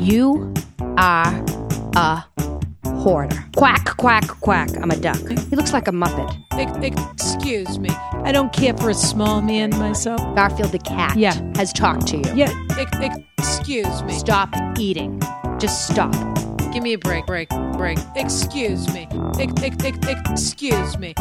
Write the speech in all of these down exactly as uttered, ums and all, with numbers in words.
You are a hoarder. Quack, quack, quack. I'm a duck. He looks like a Muppet. Excuse me. I don't care for a small man myself. Garfield the cat Yeah. has talked to you. Yeah. Excuse me. Stop eating. Just stop. Give me a break, break, break. Excuse me. Excuse me.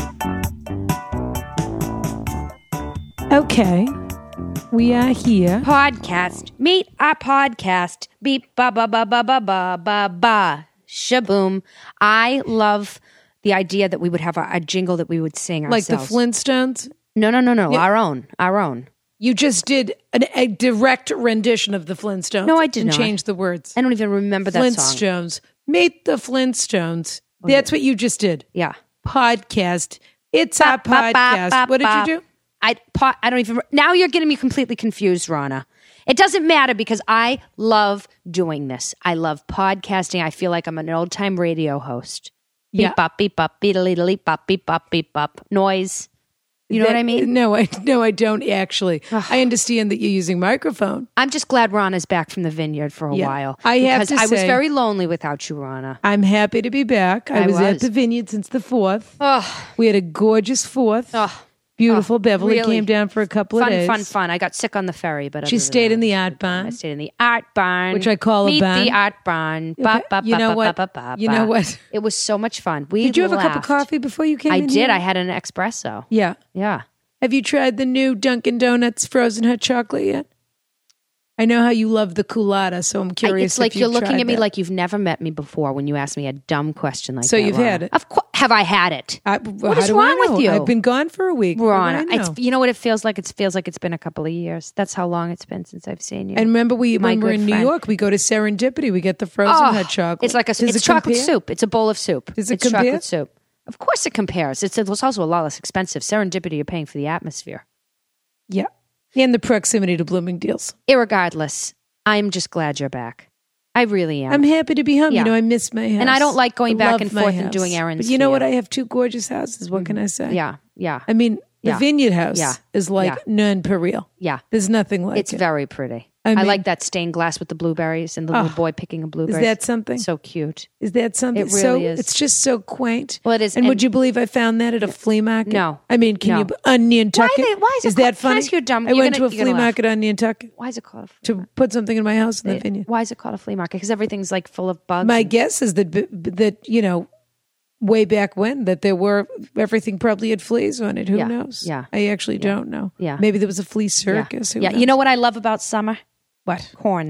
Okay. We are here. Podcast. Meet our podcast. Beep, ba, ba, ba, ba, ba, ba, ba, ba. Shaboom. I love the idea that we would have a, a jingle that we would sing ourselves. Like the Flintstones? No, no, no, no. Yeah. Our own. Our own. You just did an, a direct rendition of the Flintstones. No, I did and not. changed the words. I don't even remember that song. Flintstones. Meet the Flintstones. That's what you just did. Yeah. Podcast. It's our Ba, ba, ba, podcast. ba, What did ba. you do? I po- I don't even. Now you're getting me completely confused, Rana. It doesn't matter because I love doing this. I love podcasting. I feel like I'm an old time radio host. Yeah. Beep bop beep bop beep beep bop beep bop beep bop noise. You know That- what I mean? No, I no, I don't actually. I understand that you're using microphone. I'm just glad Rana's back from the vineyard for a Yeah. while. I have because to I was say- very lonely without you, Rana. I'm happy to be back. I, I was, at was. the vineyard since the fourth. Oh, We had a gorgeous fourth. oh. Beautiful. Oh, Beverly really came down for a couple Fun, of days. fun, fun. I got sick on the ferry, but She other than stayed that, in the it was art good fun. barn. I stayed in the art barn, Which I call a Meet barn. the art barn. Ba, ba, You ba, know ba, what? ba, ba, You ba. know what? It was so much fun. We Did you have a cup of laughed. coffee before you came I in did. here? I had an espresso. Yeah. Yeah. Have you tried the new Dunkin' Donuts frozen hot chocolate yet? I know how you love the culotta, so I'm I, curious. it's like if you're you've looking tried at me that. like you've never met me before when you ask me a dumb question like So that. you've Rana. had it. Of course. Have I had it? I, What how is do I wrong with know? you? I've been gone for a week. What do I Rana, know? it's, you know what it feels like? It feels like it's been a couple of years. That's how long it's been since I've seen you. And remember, we My when we're good in New friend. York, we go to Serendipity. We get the frozen Oh, hot chocolate. It's like a Does it's it chocolate compare? soup. It's a bowl of soup. Does it it's compare? chocolate soup. Of course it compares. It's, it's also a lot less expensive. Serendipity, you're paying for the atmosphere. Yeah, and the proximity to Bloomingdale's. Irregardless, I'm just glad you're back. I really am. I'm happy to be home. Yeah. You know, I miss my house, And I don't like going I back love and my forth and house. doing errands But you for know you. what? I have two gorgeous houses. What can I say? yeah, yeah, I mean, the Yeah. Vineyard House Yeah. is like Yeah. non-pareil. yeah. There's nothing like It's it. very pretty. I I, mean- like that stained glass with the blueberries and the little Oh, boy picking a Is blueberry. that something? So cute. Is that something? It really so is. It's just so quaint. Well, it is, And, and- would you believe I found that at a flea market? No. I mean, can No. you on Nantucket? Why they- why is it that called- can I funny? ask you a dumb- I you're went gonna- to a you're flea gonna laugh. market on Nantucket Why is it called a flea to market? put something in my house in the vineyard. Why is it called a flea market? Because everything's like full of bugs. My and- guess is that b- b- that you know, way back when, that there were everything probably had fleas on it. Who Yeah. knows? Yeah. I actually don't know. Yeah. Maybe there was a flea yeah. circus. Who Yeah. knows? You know what I love about summer? what? Corn.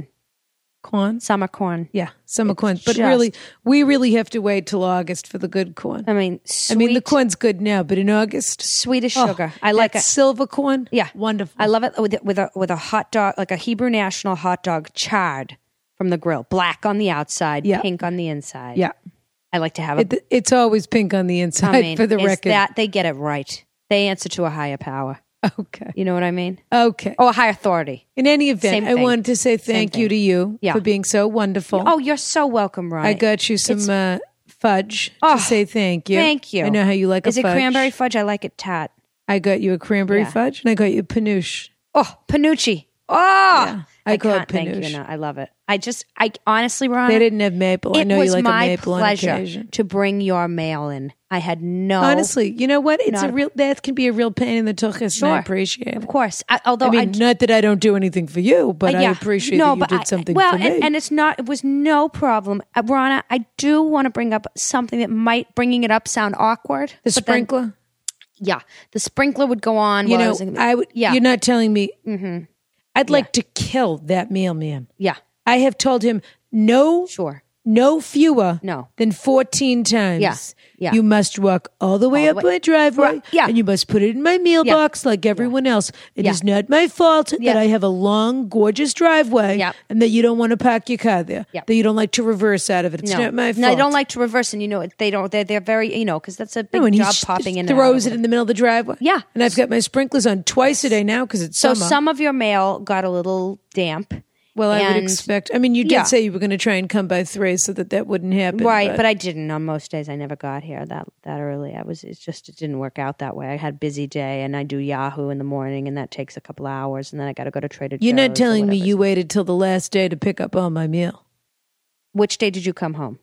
Corn. Summer corn. Yeah, summer It's corn. But just- really, we really have to wait till August for the good corn. I mean, sweet, I mean, the corn's good now, but in August, sweet as oh, sugar. I like that it. silver corn. Yeah, wonderful. I love it with with a with a hot dog, like a Hebrew National hot dog, charred from the grill, black on the outside, Yeah. pink on the inside. Yeah, I like to have it. it, it's always pink on the inside. I mean, for the is record. that they get it right. They answer to a higher power. Okay. You know what I mean? Okay. Oh, a higher authority. In any event, Same I thing. wanted to say Same thank you thing. to you Yeah. for being so wonderful. Oh, you're so welcome, Ron. I got you some uh, fudge Oh, to say thank you. Thank you. I know how you like Is a it fudge. cranberry fudge? I like it tart. I got you a cranberry Yeah. fudge, and I got you a panouche. Oh, panucci. Oh, I I, call it can't thank you panouche. enough. I love it. I just, I honestly, Ron, They didn't have maple. I it know was you like my a maple on pleasure occasion. to bring your mail in. I had no, Honestly, you know what? It's Not a a- real that can be a real pain in the tuchus, and I Sure. appreciate it. of course. I, although I mean, I, not that I don't do anything for you, but Uh, I yeah. appreciate no, that you but did I- something well, for me. and, and it's not. It was no problem, uh, Rana. I do want to bring up something that might, bringing it up, sound awkward. the but then- sprinkler, yeah, the sprinkler would go on. you while I know, was in, I would. Yeah. You're not telling me. mm-hmm. I'd like to kill that mailman. Yeah, I have told him no, sure. no fewer No. than fourteen times. Yeah, yeah. You must walk all the way All the up way- my driveway. Right, yeah. And you must put it in my mailbox like everyone else. It is Yeah. not my fault Yeah. that I have a long, gorgeous driveway Yeah. and that you don't want to park your car there. Yeah. That you don't like to reverse out of it. It's No, not my fault. no, they don't like to reverse, and you know they don't. They're they're very you know because that's a big No, and he job sh- popping in. throws and it out. in the middle of the driveway. Yeah. And I've got my sprinklers on twice a day now because it's So summer. some of your mail got a little damp, Well, I would And- expect. I mean, you did Yeah. say you were going to try and come by three so that that wouldn't happen. Right, but I didn't. On most days, I never got here that that early. I was. It's just it didn't work out that way. I had a busy day, and I do Yahoo in the morning, and that takes a couple hours, and then I got to go to Trader You're Joe's not or telling me whatever. you waited till the last day to pick up all my meal. Which day did you come home?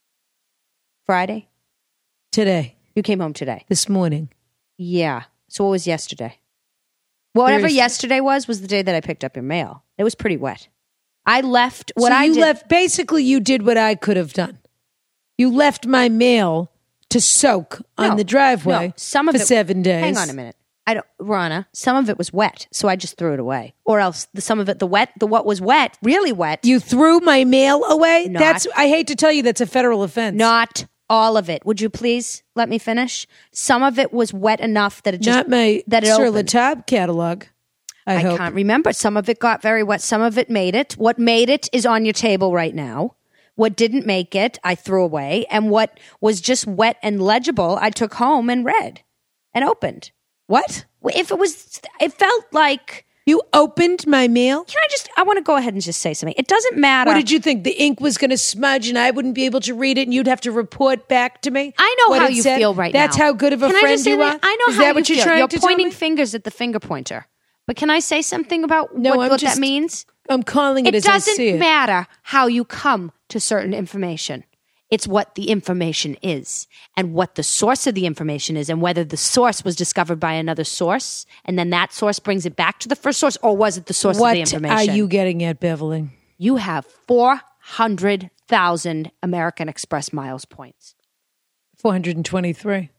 Friday. Today, You came home today. this morning. Yeah. So what was yesterday? Whatever Thursday. yesterday was was the day that I picked up your mail. It was pretty wet. I left what so I you did. left. Basically, you did what I could have done. You left my mail to soak on No, the driveway no, some of for it- seven days. Hang on a minute. I don't, Rana. Some of it was wet, so I just threw it away. Or else the, some of it, the wet, the what was wet, really wet. You threw my mail away. Not- That's. I hate to tell you, that's a federal offense. Not all of it. Would you please let me finish? Some of it was wet enough that it just not my that it Sur La opened. Table catalog. I, I hope. can't remember. Some of it got very wet. Some of it made it. What made it is on your table right now. What didn't make it, I threw away. And what was just wet and legible, I took home and read and opened. What? If it was, it felt like, You opened my mail? can I just, I want to go ahead and just say something. It doesn't matter. What did you think? The ink was going to smudge and I wouldn't be able to read it and you'd have to report back to me? I know what how it you said? feel right That's now. how good of a Can I friend just say you that? are? I know Is how that you what you're feel. trying You're to tell pointing me? fingers at the finger pointer. But can I say something about No, what, I'm what just- that means? I'm calling it, It as I see doesn't it. matter how you come to certain information. It's what the information is and what the source of the information is and whether the source was discovered by another source and then that source brings it back to the first source, or was it the source What of the information? are you getting at, Beverly? You have four hundred thousand American Express miles points. four hundred twenty-three.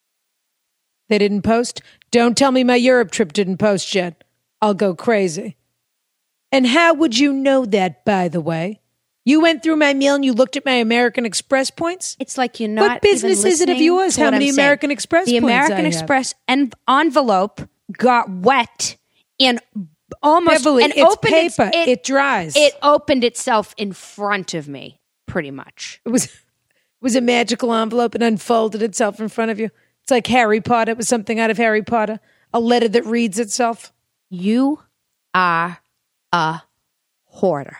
They didn't post? Don't tell me my Europe trip didn't post yet. I'll go crazy. And how would you know that, by the way? You went through my mail and you looked at my American Express points? It's like you're not. What business even is it of listening yours to how what many I'm saying. American Express The points American I have? Express en- envelope got wet and almost Beverly, and it's opened its- paper. it, It dries. It opened itself in front of me, pretty much. It was it was a magical envelope and unfolded itself in front of you. It's like Harry Potter. It was something out of Harry Potter. A letter that reads itself. You are a hoarder.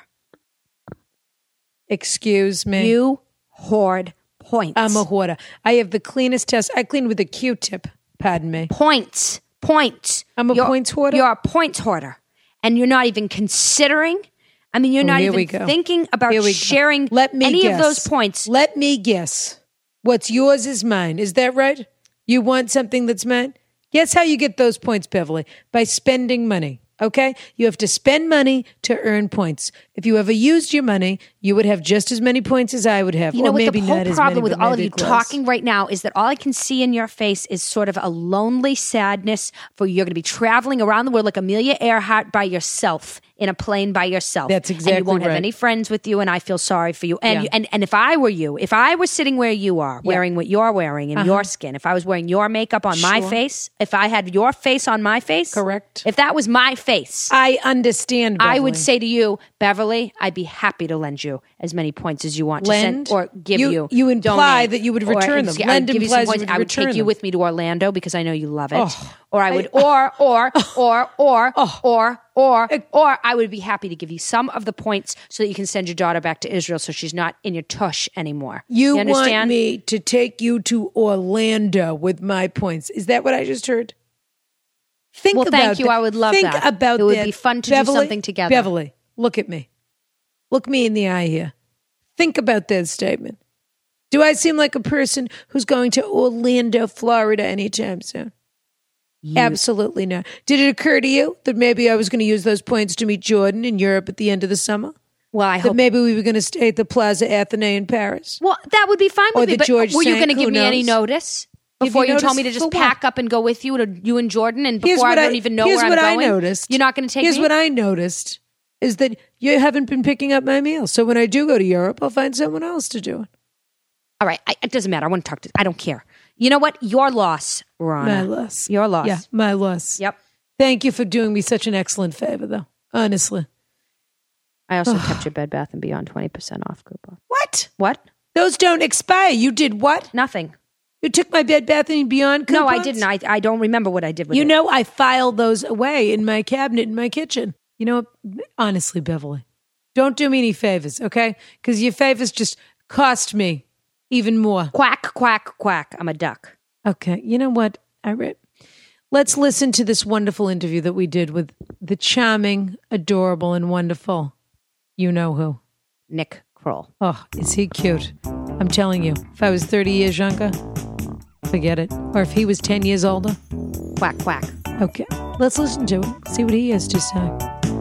Excuse me. You hoard points. I'm a hoarder. I have the cleanest test. I clean with a Q-tip. Pardon me. points. Points. I'm a You're- points hoarder? You're a points hoarder, and you're not even considering. I mean, you're Oh, not here we even go. thinking about Here we go. sharing Let me any guess. of those points. Let me guess. What's yours is mine. Is that right? You want something that's mine? Guess how you get those points, Beverly? By spending money. Okay? You have to spend money to earn points. If you ever used your money, you would have just as many points as I would have. You know or what maybe the whole not as problem many, with but all of maybe you close. talking right now is that all I can see in your face is sort of a lonely sadness for you're going to be traveling around the world like Amelia Earhart by yourself in a plane by yourself. That's And exactly you won't have right. any friends with you, and I feel sorry for you. And Yeah. you, and and if I were you, if I was sitting where you are, wearing what you're wearing in your skin, if I was wearing your makeup on my Sure. face, if I had your face on my face, Correct. If that was my face, I understand, Beverly. I would say to you, Beverly, I'd be happy to lend you as many points as you want Lend? to send or give You- you. you imply donate, that you would or return ex- them. I would Lend give you implies some you points. would I would return take you them. with me to Orlando because I know you love it. Oh. or I would, or, or, or, or, Oh. or, or, or, I would be happy to give you some of the points so that you can send your daughter back to Israel so she's not in your tush anymore. You, you understand? want me to take you to Orlando with my points. Is that what I just heard? Think Well, about thank you. that. I would love Think that. about It would that. be fun to do Beverly, something together. Beverly, look at me. Look me in the eye here. Think about that statement. Do I seem like a person who's going to Orlando, Florida anytime soon? You- Absolutely not. Did it occur to you that maybe I was going to use those points to meet Jordan in Europe at the end of the summer? Well, I That hope. maybe we were going to stay at the Plaza Athénée in Paris? Well, that would be fine Or with me. the But George were you Sank, going to give who me any knows? notice Give before you you told me to notice just for what? pack up and go with you to you and Jordan? And Here's before I what don't even know here's where what I'm I going, noticed. you're not going to take Here's me. what I noticed is that you haven't been picking up my meal. So when I do go to Europe, I'll find someone else to do it. All right, I, it doesn't matter. I want to talk to. I don't care. You know what? Your loss, Rana. My loss. Your loss. Yeah, my loss. Yep. Thank you for doing me such an excellent favor, though. Honestly. I also kept your Bed Bath and Beyond twenty percent off coupon. What? What? Those don't expire. You did what? Nothing. You took my Bed Bath and Beyond coupons? No, I didn't. I, I don't remember what I did with You it. know, I filed those away in my cabinet in my kitchen. You know, honestly, Beverly, Don't do me any favors, okay? Because your favors just cost me even more. Quack, quack, quack. I'm a duck. Okay, you know what? I read. Let's listen to this wonderful interview that we did with the charming, adorable, and wonderful. You know who? Nick Kroll. Oh, is he cute? I'm telling you, if I was thirty years younger, forget it. Or if he was ten years older. Quack, quack. Okay, let's listen to it. See what he has to say.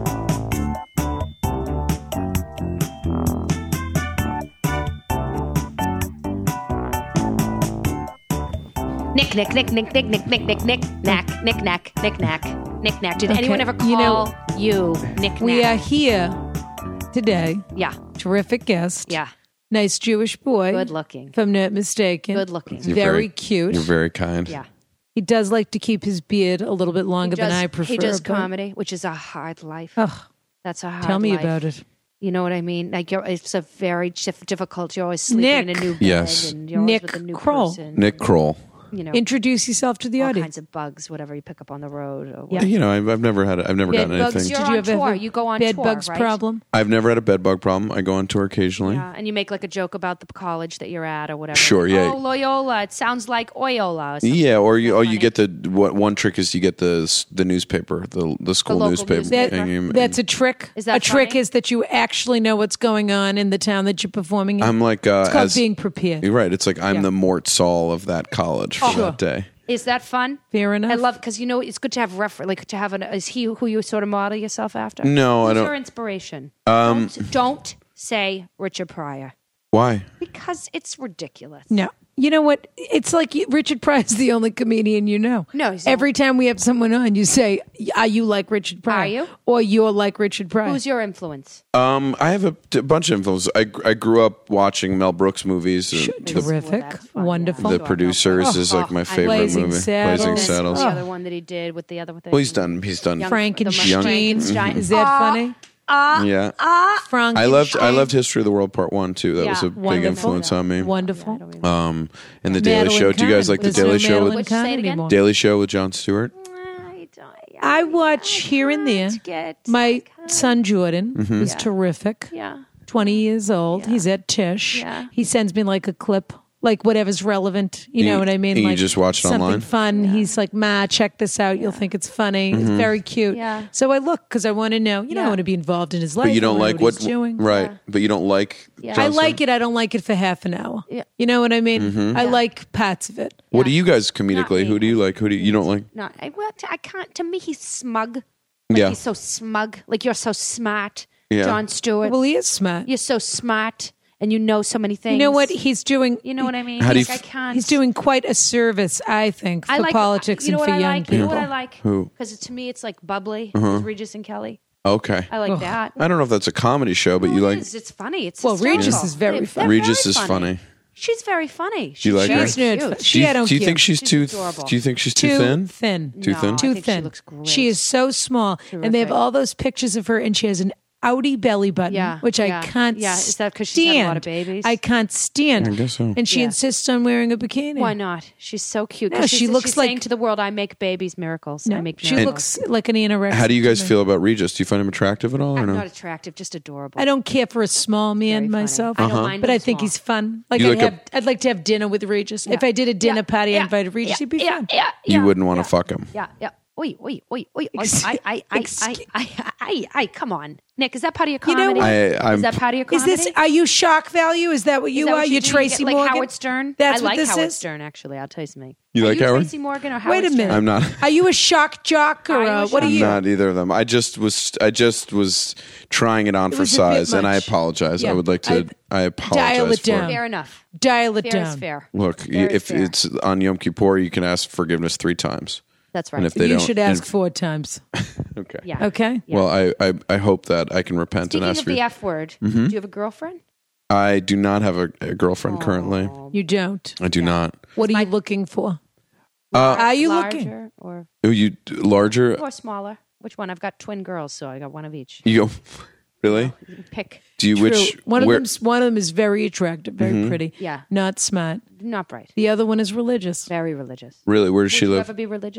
Nick, Nick, Nick, Nick, Nick, Nick, Nick, Nick, Nick, Knack, Nick, Knack, Nick, Knack, Nick, Knack. Did Okay, anyone ever call you know, you Nick, Knack? We are here today. Yeah, Terrific guest. yeah. Nice Jewish boy. Good looking. If I'm not mistaken. Good looking. You're Very cute. You're very kind. Yeah. He does like to keep his beard a little bit longer He does, than I prefer. He does but- comedy, which is a hard life. Ugh, That's a hard tell me life. about it. You know what I mean? Like you're, it's a very dif- difficult. You're always sleeping Nick. in a new bed, Yes. and you're always Nick with a new Kroll. person. Nick Kroll. You know, Introduce yourself to the all audience. kinds of bugs, whatever you pick up on the road. Or Yeah. whatever. You know, I've, I've never had. A, I've never Bed gotten bugs. anything. You're Did on you ever tour. have a You go on bed tour, bugs right? problem? I've never had a bed bug problem. I go on tour occasionally. Yeah, and you make like a joke about the college that you're at or whatever. Sure, Like, yeah. Oh, Loyola. It sounds like Oyola. Or something. Yeah, or you, oh, you funny. get the what? One trick is you get the the newspaper, the the school local newspaper. newspaper. and you- That's a trick. Is that a trick? funny? Is that you actually know what's going on in the town that you're performing in? I'm like uh, it's called as being prepared. you're right. It's like I'm Yeah. the Mort Saul of that college for Sure. that day. Is that fun? Fair enough. I love because you know it's good to have refer like to have an. Is he who you sort of model yourself after? No, I Who's don't- your inspiration? Um, don't, don't say Richard Pryor Why? because it's ridiculous. No. You know what? It's like you- Richard Pryor is the only comedian you know. No, he's Every time we have someone on, you say, "Are you like Richard Pryor?" Are you? Or you're like Richard Pryor? Who's your influence? Um, I have a, a bunch of influences. I I grew up watching Mel Brooks movies. and the, Terrific, Well, that's fun, wonderful. yeah. the Producers is like my favorite Blazing movie. Saddles. Blazing And then Saddles. The other one that he did with the other thing. Well, he's done. He's done. Young- Frankenstein. the Frankenstein. Is that funny? Yeah. Frankenstein. I loved I loved History of the World Part One too. That was Yeah. a big Wonderful. influence on me. Wonderful. Um, and the Daily Madeline Show. Do you guys Kahn. like the There's no Daily Show? Madeline With, Say Kahn it again? anymore. Daily Show with Jon Stewart. I, don't, I watch here and there. get My son Jordan, Mm-hmm. who's terrific, yeah. twenty years old. He's at Tish. Yeah. He sends me like a clip, like whatever's relevant. You know You- what I mean? and you like just watch it something online? fun. He's like, "Ma, check this out. You'll think it's funny. Mm-hmm. It's very cute." Yeah. So I look because I want to know. You know, I Yeah. want to be involved in his life. But you I don't wanna like know what, he's doing. right? But you don't like. Yeah. I Jon like Stewart? it. I don't like it for half an hour. Yeah. You know what I mean? Mm-hmm. I like parts of it. What do you guys comedically? me. Who do you like? Who do you, you don't like? No, I, well, I can't. To me, he's smug. Like Yeah. he's so smug. Like you're so smart, Yeah. Jon Stewart. Well, he is smart. You're so smart, and you know so many things. You know what he's doing? You know what I mean? How do you Like, f- I can't. He's doing quite a service, I think, for I like politics you know and for what I young like? people. You know what I like? Who? Uh-huh. Because to me, it's like bubbly. It's Regis and Kelly. Okay. I like that. I don't know if that's a comedy show, but No, you it like. is. It's funny. It's Well, hysterical. Regis is very They- funny. they're Regis very is funny. She's very funny. Do you like She's her? She's very not. cute. Do She, you, I don't do you care. think she's, She's too? adorable. Do you think she's too, too thin? thin? Too No, thin? I Too think she thin. looks great. She is so small, and they have Terrific. all those pictures of her, and she has an outie belly button, Yeah, which yeah, I can't. yeah. Is that 'cause she's stand. had a lot of babies? I can't stand. I guess so. And she Yeah. insists on wearing a bikini. Why not? She's so cute. No, 'Cause she she's, looks she's like- saying to the world, "I make babies miracles. I No, make she miracles." looks like an anorexic. How do you guys to me. feel about Regis? Do you find him attractive at all, or I'm no? not attractive, just adorable. I don't care for a small man Very funny. myself, I don't mind but him I think small. he's fun. Like You I'd, like a- have, I'd like to have dinner with Regis. If I did a dinner Yeah, party, yeah, I invited Regis. yeah, He'd be yeah, fun. Yeah, You yeah, wouldn't want to yeah, fuck him. Yeah, yeah. Oi, oi, oi, oi. Ex- I, I, I, I, Excuse- I, I, I, I, come on, Nick. Is that part of your You know comedy? what? I- I'm- is that part of your Is comedy? this? Are you shock value? Is that what Is you that are? what You're do? You Tracy get, like Morgan. Howard Stern. That's I what like this Howard is? Stern. Actually, I'll tell you something. You Are like you Howard? Tracy Morgan or Howard Wait a Stern? minute. I'm not. Are you a shock jock or Are you uh, a what are shock you? Not either of them. I just was. I just was trying it on for was a bit size, and I much. apologize. Yeah. I would like to. I, apologize Dial it for down. Fair enough. Dial it Fair down. is fair. Look, Fair is if fair. it's on Yom Kippur, you can ask forgiveness three times, That's and right. if they You don't, should ask and- four times. Okay. Yeah. Okay. Yeah. Well, I, I I hope that I can repent Speaking and ask of for. the F word, Mm-hmm. do you have a girlfriend? I do not have a, a girlfriend currently. You don't. I do not. What are you looking for? Uh, Are you Larger looking? or Oh, you larger? or smaller? Which one? I've got twin girls, so I got one of each. You go. Really? You can pick. Do you which? True. One of where, them's one of them is very attractive, very pretty. Yeah. Not smart. Not bright. The other one is religious. Very religious. really? Where does Would she you live? ever be religious?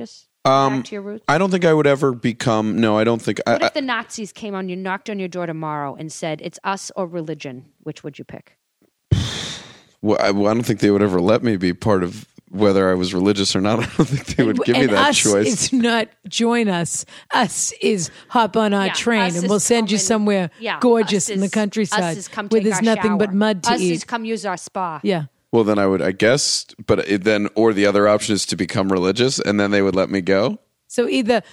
Um, Back to your roots. I don't think I would ever become. No, I don't think. I, What I, if the Nazis came on you, knocked on your door tomorrow, and said, "It's us or religion"? Which would you pick? well, I, well, I don't think they would ever let me be part of whether I was religious or not. I don't think they would give me and that us choice. is not join us. Us is hop on our Yeah, train us and is we'll send you come and- somewhere yeah, gorgeous us in the is- countryside Us is come where take there's our nothing but shower. mud to us eat. is come use our spa. Yeah. Well, then I would, I guess, but it then, or the other option is to become religious, and then they would let me go. So either,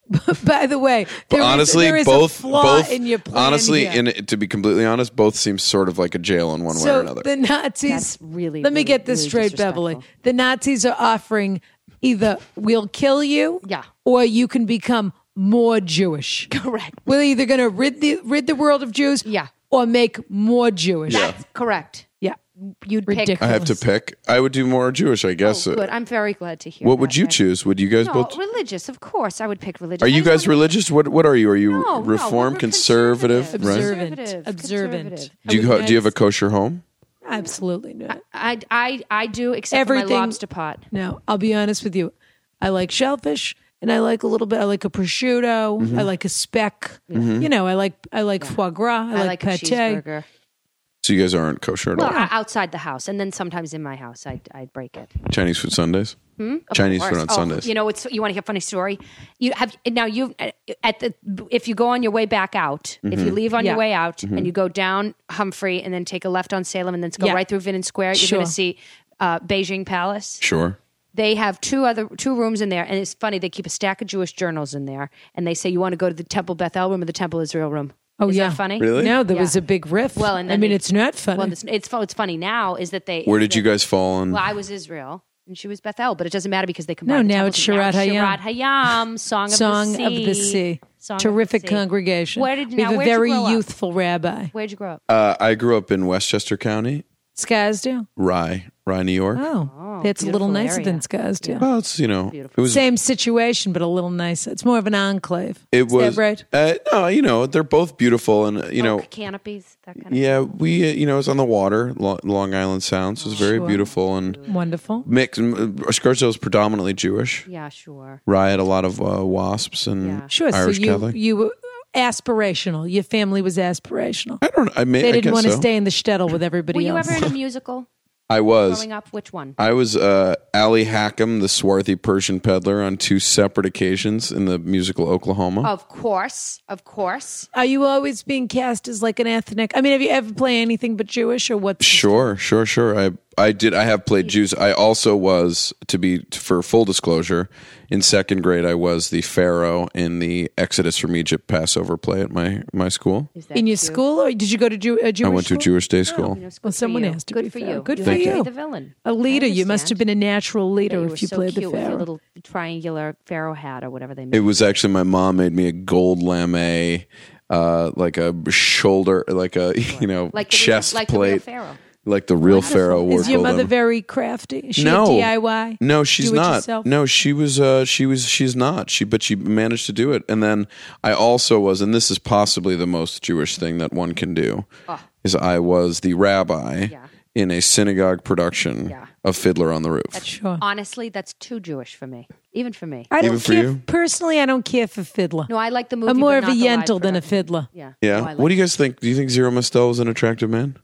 by the way, But there is- honestly, there is both, a flaw both, in your plan honestly, here. in to be completely honest, both seem sort of like a jail in one way or So another. the Nazis. That's really, Let me really, get this really straight, Beverly. disrespectful. The Nazis are offering either we'll kill you, Yeah. or you can become more Jewish. Correct. We're either going to rid the rid the world of Jews, Yeah. or make more Jewish. That's correct. Yeah. You'd Ridiculous. I have to pick. I would do more Jewish, I pick. guess. Oh, good. I'm very glad to hear. What would that, you Rick. choose? Would you guys No, both? religious. Of course, I would pick religious. Are I you just guys wanna- religious? What What are you? Are you No, no, reformed, we're conservative, conservative. right? Observant. Conservative. Observant. Conservative. Do you Are we ho- do you have a nice? kosher home? Absolutely not. I, I, I do, except Everything- for my lobster pot. No, I'll be honest with you. I like shellfish, and I like a little bit. I like a prosciutto. Mm-hmm. I like a speck. You know, I like I like foie gras. I, I like, like a pate. cheeseburger. So you guys aren't kosher at Well, all? o- outside the house, and then sometimes in my house, I'd, I'd break it. Chinese food Sundays. Of Chinese course. food on Oh, Sundays. You know, it's you want to hear a funny story. You have now you at the if you go on your way back out, if Mm-hmm. you leave on Yeah. your way out and you go down Humphrey and then take a left on Salem and then go Yeah. right through Vinnon Square, you're Sure. going to see uh, Beijing Palace. Sure. They have two other two rooms in there, and it's funny. They keep a stack of Jewish journals in there, and they say you want to go to the Temple Beth El room or the Temple Israel room. Oh, Is yeah. that funny? Really? No, there Yeah. was a big riff. Well, and I then mean, they- it's not funny. Well, it's it's, what's funny now is that they. Where did that- you guys fall on? Well, I was Israel. And she was Bethel, but it doesn't matter because they combined. No, the now temples. it's Shirat Hayam. Shirat Hayam, Song of Song the Sea. of the Sea. Song of Terrific the Sea. congregation. Where did we now? have a where'd you very grow up? youthful rabbi. Where'd you grow up? Uh, I grew up in Westchester County, Scarsdale. Rye, Rye, New York. Oh, that's a little beautiful nicer area. than Scarsdale. Well, it's you know, it was Same situation, but a little nicer. It's more of an enclave. it Is was that right? Uh, no, you know, they're both beautiful, and uh, you know, Oak canopies, that kind of. yeah, we uh, you know, it was on the water, Lo- Long Island Sound, so it was very Sure. beautiful and Wonderful. mixed. m- Scarsdale is predominantly Jewish. Yeah, sure. Rye had a lot of uh, wasps and Yeah. Sure. Irish so you Catholic. you were aspirational. Your family was aspirational. I don't. I may. They I didn't guess want to so. stay in the shtetl with everybody Were you else. ever in a musical I was. growing up? Which one? I was uh, Ali Hackham, the swarthy Persian peddler, on two separate occasions in the musical Oklahoma. Of course, of course. Are you always being cast as like an ethnic? I mean, have you ever played anything but Jewish or what? Sure, sure, sure. I I did. I have played Jews. I also was, to be for full disclosure, in second grade. I was the Pharaoh in the Exodus from Egypt Passover play at my my school. Is that In your cute? school, or did you go to Jew- a Jewish I went to a school? Jewish day school. You know, it's good Well, for someone you. has to Good be for Pharaoh. you. Good you for have to you. be the villain. A leader. I You must have understand. been a natural leader Yeah, you if were you so played cute the with your Pharaoh. little triangular pharaoh hat or whatever they made. It was actually my mom made me a gold lame, uh, like a shoulder, like a you know like the, chest like the real plate, pharaoh. like the real Pharaoh wore Is your gold mother lame. very crafty? Is she No. a D I Y? No, she's Do it not. yourself? No, she was. Uh, she was. She's not. She, but she managed to do it. And then I also was, and this is possibly the most Jewish thing that one can do, is I was the rabbi Yeah. in a synagogue production Yeah. of Fiddler on the Roof. Sure. Honestly, that's too Jewish for me. Even for me. I don't Even for care. you? Personally, I don't care for fiddler. No, I like the movie. I'm more but of a not the live Yentl than a production. fiddler. Yeah. yeah. No, I like What do you guys think? Do you think Zero Mostel was an attractive man?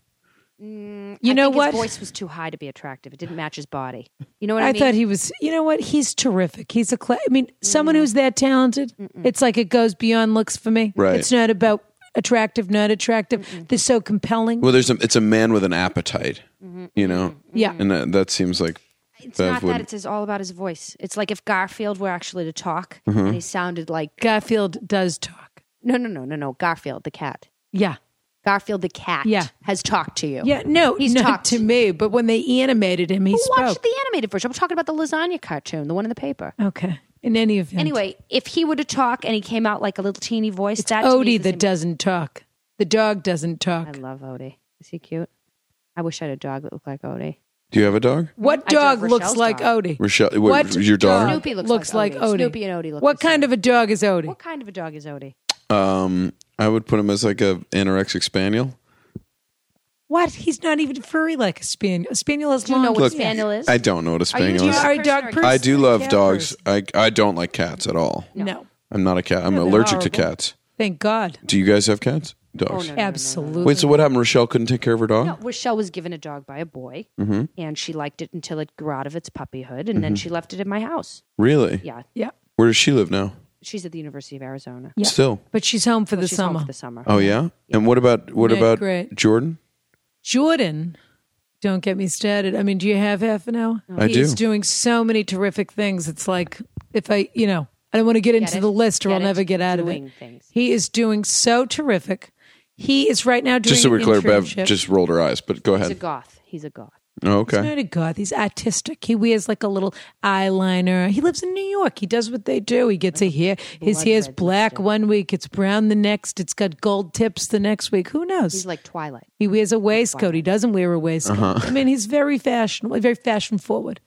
You I know think what? His voice was too high to be attractive. It didn't match his body. You know what I, I mean? thought he was. You know what? He's terrific. He's a. Cla- I mean, someone who's that talented. It's like it goes beyond looks for me. Right. It's not about attractive, not attractive. They're so compelling. Well, there's a. It's a man with an appetite. You know. Yeah. And that, that seems like. It's Bev not would- that. It's his, all about his voice. It's like if Garfield were actually to talk Mm-hmm. and he sounded like Garfield does talk. no, no, no, no, no. Garfield the cat. Yeah. Garfield the cat. Yeah. has talked to you. Yeah. No, He's not talked. to me. But when they animated him, he Who spoke. watched the animated version? I'm talking about the lasagna cartoon, the one in the paper. Okay. In any event. Anyway, if he were to talk and he came out like a little teeny voice, it's that to me Odie is the that same- doesn't talk. The dog doesn't talk. I love Odie. Is he cute? I wish I had a dog that looked like Odie. Do you have a dog, What I do have dog looks Rochelle's like dog. Odie? Rochelle? What, What your daughter? dog Snoopy looks looks like like Odie. Odie? Snoopy and Odie look What the same. kind of a dog is Odie? What kind of a dog is Odie? Um, I would put him as like a anorexic spaniel. What? He's not even furry like a spaniel. A spaniel has Do you long. know what Look, spaniel is? I don't know what a spaniel you is. a Are you a person dog or a person? I do or a love cat dogs. person? I I don't like cats at all. No. I'm not a cat. I'm Yeah, they're allergic to horrible. cats. Thank God. Do you guys have cats? Oh, Dogs. no, no, no, no, no. Absolutely. Wait, so what happened? Rochelle couldn't take care of her dog? No, Rochelle was given a dog by a boy, Mm-hmm. and she liked it until it grew out of its puppyhood, and then she left it in my house. Really? Yeah, Yeah. Where does she live now? she's at the University of Arizona. Yeah. Still. But she's home for Well, the she's home summer. for the summer. Oh yeah. And what about what Yeah, about great. Jordan? Jordan, don't get me started. I mean, do you have half an hour? I He's do. doing so many terrific things. It's like, if I, you know, I don't want to get into Get the it? list or Get I'll it? never get out of Doing it. things. He is doing so terrific. He is right now doing Just so we're an clear, Bev internship. just rolled her eyes, but go He's a ahead. goth. He's a goth. Oh, He's okay. not a goth. He's artistic. He wears like a little eyeliner. He lives in New York. He does what they do. He gets a hair. His blood hair's red black lipstick. one week. It's brown the next. It's got gold tips the next week. Who knows? He's like Twilight. He wears a waistcoat. He doesn't wear a waistcoat. Uh-huh. I mean, he's very fashionable, very fashion forward.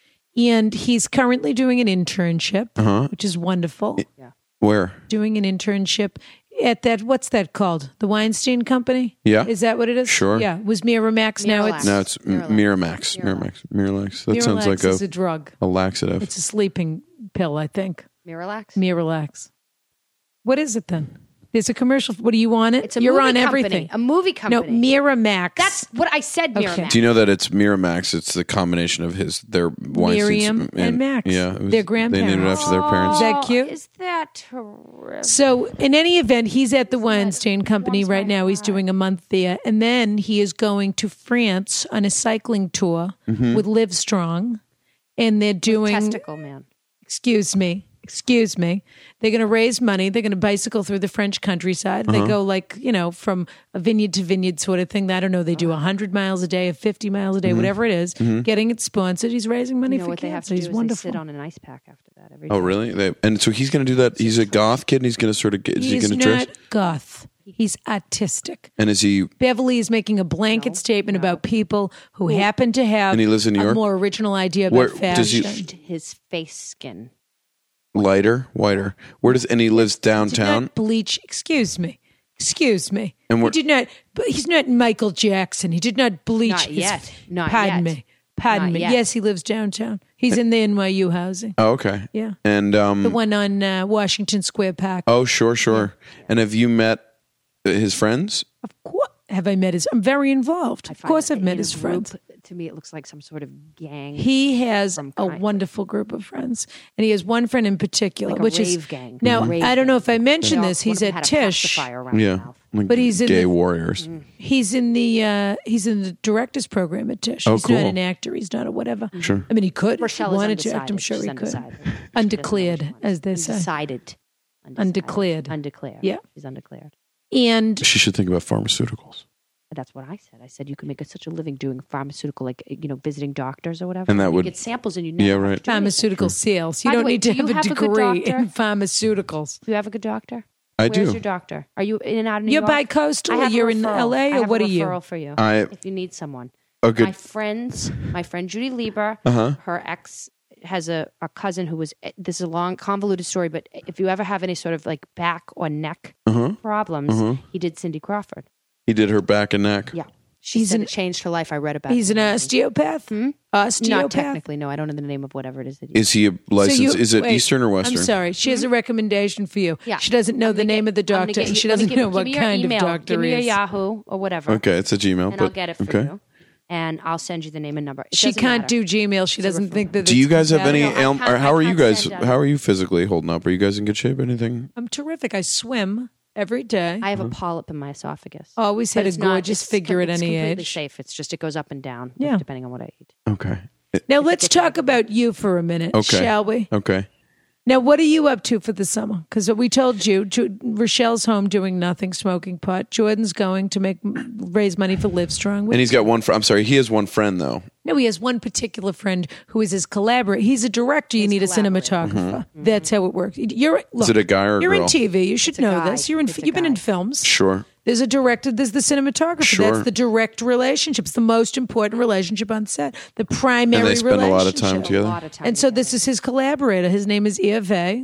And he's currently doing an internship, Uh-huh. which is wonderful. Where? Doing an internship at that, what's that called? The Weinstein Company? Yeah. Is that what it is? Sure. Yeah. Was Miramax. Now Miralax. it's No, it's M- Miramax. Miralax. Miramax. Miralax. That sounds Miralax like a, is a drug. a laxative. It's a sleeping pill, I think. Miralax? Miralax. What is it then? There's a commercial. What do you want it? It's a You're movie on company. everything. A movie No, company. Miramax. That's what I said, Okay. Miramax. Do you know that it's Miramax? It's the combination of his their Weinstein's- Miriam and Max. Yeah, it was- Their They named it grandparents. after their parents. Is that cute? Oh, Is that terrific? So, in any event, he's at the Weinstein Company warms right my now. He's heart. doing a month there. And then he is going to France on a cycling tour Mm-hmm. with Live Strong. And they're doing, Testicle man. excuse me, excuse me. They're going to raise money. They're going to bicycle through the French countryside. Uh-huh. They go like, you know, from a vineyard to vineyard sort of thing. I don't know. They do one hundred miles a day or fifty miles a Mm-hmm. day, whatever it is, getting it sponsored. He's raising money You know for what they have cancer. to do He's is wonderful. they sit on an ice pack after that every Oh, day. really? They, and so he's going to do that. He's a goth kid, and he's going to sort of get. Is he He's going to dress? not goth. He's artistic. And is he? Beverly is making a blanket statement about people who happen to have And he lives in New a York? more original idea about Where- fashion. does he- Bleached his face skin. Lighter, whiter. Where does and he lives Did downtown? not bleach. Excuse me. Excuse me. And he we're- did not. But he's not Michael Jackson. He did not bleach. Not his, yet. Not pardon yet. me. Pardon Not me. yet. Yes, he lives downtown. He's in the N Y U housing. Oh, okay. Yeah. And um. The one on uh, Washington Square Park. oh, sure, sure. And have you met uh, his friends? Of course. Have I met his? I'm very involved. I Of find course, that I've met in his a friends. group, to me, it looks like some sort of gang. He has From a kind. wonderful group of friends, and he has one friend in particular, Like a which is rave gang. now. Mhm. Rave I don't know if I They mentioned all- this. one He's of them at had a Tish. pacifier around their Yeah. mouth. Like But he's in gay the- warriors. He's in the uh, he's in the director's program at Tish. Oh, he's cool. not an actor. He's not a whatever. Sure. I mean, he could. Rochelle if he is wanted to act. I'm undecided. sure She's he could. undecided. She doesn't know what Undeclared, she wants. as they say. Undecided. Undecided. Undeclared. Undeclared. Yeah. She's undeclared. And She should think about pharmaceuticals. That's what I said. I said you could make a, such a living doing pharmaceutical, like you know, visiting doctors or whatever. And that you would- get samples and you never Yeah, have right. to do anything. pharmaceutical sales. You By the don't way, need to do you have a have a good degree doctor? in pharmaceuticals. Do you have a good doctor? I Where's do. your doctor? Are you in and out of New You're York? bi-coastal I or have a you're in referral. L A I or have what a are you? referral for you. I if you need someone. a My good. friends, my friend Judy Lieber, Uh-huh. her ex has a, a cousin who was, this is a long convoluted story, but if you ever have any sort of like back or neck Uh-huh. problems, he did Cindy Crawford. He did her back and neck. Yeah. She He's said an- it changed her life. I read about He's it. an osteopath. Osteopath. Not technically, no. I don't know the name of whatever it is that he Is he a So licensed? you- is it wait, Eastern or Western? I'm sorry. She has a recommendation for you. Yeah. She doesn't know I'm the gonna name get- of the I'm gonna doctor, get and you- she let me doesn't give- know give what me your kind email. of doctor Give me he your is. Yahoo or whatever. Okay, it's a Gmail. And but, I'll get it for okay. you. And I'll send you the name and number. It She doesn't can't matter. do Gmail. She doesn't think that. Do you it's guys have any? compatible. I ail- can't- or how I are you can't guys? send out. How are you physically holding up? Are you guys in good shape? Anything? I'm terrific. I swim every day. I have Uh-huh. a polyp in my esophagus. Always had But a it's not- gorgeous it's figure com- at it's any completely age. safe. It's just it goes up and down Yeah. depending on what I eat. Okay. Now let's talk about you for a minute, Okay. shall we? Okay. Now, what are you up to for the summer? Because we told you, Ju- Rochelle's home doing nothing, smoking pot. Jordan's going to make raise money for Livestrong. And he's got one. Fr- I'm sorry. He has one friend though. No, he has one particular friend who is his collaborator. He's a director. You need a cinematographer. That's how it works. You're look, Mm-hmm. it a guy or a You're in girl? T V. You should a know guy. this. You're in. It's a You've been in guy. films. Sure. There's a director. There's the cinematographer. Sure. That's the direct relationship. It's the most important relationship on set. The primary And they spend a lot of relationship. time A together. lot of time And so together. this is his collaborator. His name is Hervé. Yeah.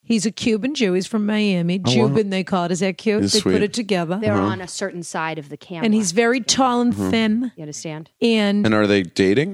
He's a Cuban Jew. He's from Miami. Cuban, they call it. Is that cute? It's they sweet. put it together. They're on a certain side of the camera. And he's very tall and thin. You understand? And, And are they dating?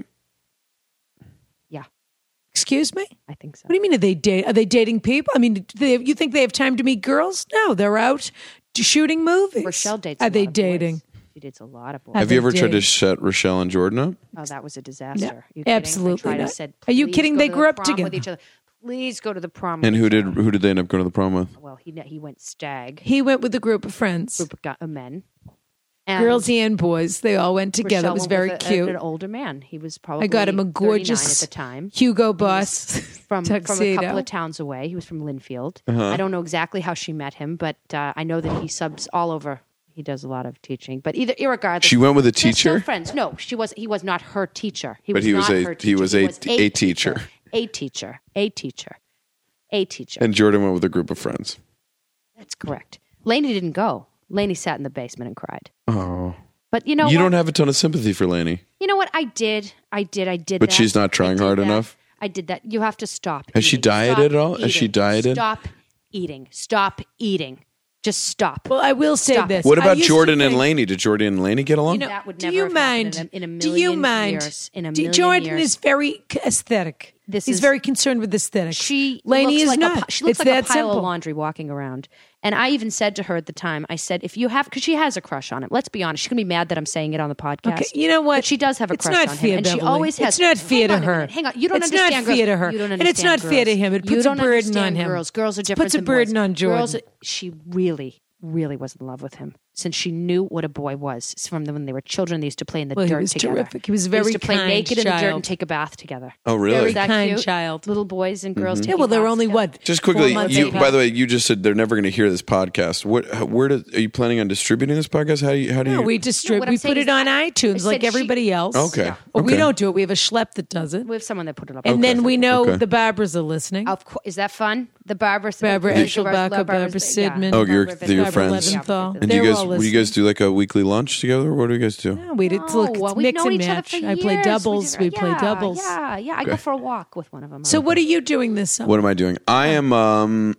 Yeah, excuse me? I think so. What do you mean? Are they date? Are they dating people? I mean, do they, you think they have time to meet girls? No, they're out to shooting movies. Rochelle dates. Are a they lot of boys. dating? She dates a lot of boys. Are Have they you ever tried to dating? set Rochelle and Jordan up? Oh, that was a disaster. No, You kidding? absolutely I tried, I not. said, Are you "Please kidding? go They to grew the up prom together. with each other. Please go to the prom. And with who each did other." who did they end up going to the prom with? Well, he he went stag. He went with a group of friends, Group of gu- of men, and girls and boys. They all went together. Rochelle It was went very with a- cute. an older man. He was probably I got him a thirty-nine gorgeous at the time. Hugo Boss From, from a tuxedo. couple of towns away. He was from Linfield. Uh-huh. I don't know exactly how she met him, but uh, I know that he subs all over. He does a lot of teaching, but either irregardless, She went with a they're still teacher? friends. No, she was. He was not her teacher. He But was he was not a- her he teacher. was a- a teacher. A teacher. A teacher. A teacher. And Jordan went with a group of friends. That's correct. Lainey didn't go. Lainey sat in the basement and cried. Oh. But you know You what? don't have a ton of sympathy for Lainey. You know what? I did. I did. I did. But that. she's not I trying did hard that. enough? I did that. You have to stop. Has she eating. dieted Stop at all? Has she eating. dieted? Stop eating. Stop eating. Just stop. Well, I will say Stop. this. What I about used to Jordan and think- Lainey? Did Jordan and Lainey get along? You know, That would do never you have happened mind? in a- in a do you million mind? years. In a Do- million Jordan years. is very aesthetic. This He's is- very concerned with aesthetics. She Lainey looks is like not. A, pi- she looks it's like that a pile simple. of laundry walking around. And I even said to her at the time, I said, if you have, because she has a crush on him. Let's be honest. She's gonna be mad that I'm saying it on the podcast. Okay, you know what? But she does have a It's crush not on fair, him, and she Beverly. always has. It's not fair Hang to on a her. minute. Hang on, you don't It's understand. not girls. fair to her. You don't And it's understand not fair to girls. him. It You puts a don't burden on understand him. Girls, girls are It different. puts a than burden boys. on Jordan. Girls, she really, really was in love with him since she knew what a boy was. It's from when they were children. They used to play in the Well, he dirt was together. terrific. He was a They very used to play kind naked in the dirt child. and take a bath together. Oh, really? Very Is that kind cute? child. Little boys and girls. taking Yeah, well, they're baths only together. what? Just four quickly, months you, apart. by the way, you just said they're never going to hear this podcast. What? Where do, are you planning on distributing this podcast? How do you? How do No, you? we No, distribute. what I'm we saying put is it on I- I iTunes like said she- everybody else. Okay. Well, we Okay. don't do it. We have a schlep that does it. We have someone that put it up. And then we know Okay. the Barbaras are listening. Of course, is that fun? The Barbara, Barbara the- Eschelbach, Barbara- Barbara yeah. Sidman. Oh, you're- Barbara they're your Barbara friends. Leventhal. and do They're you guys? all Will you guys listening. do like a weekly lunch together? What do you guys do? No, we did, No, look, it's we've mix known and each other match. for I play years. doubles. did- We play yeah, doubles. Yeah, yeah. I go for a walk with one of them. So, what are you doing this summer? What am I doing? I am. Um,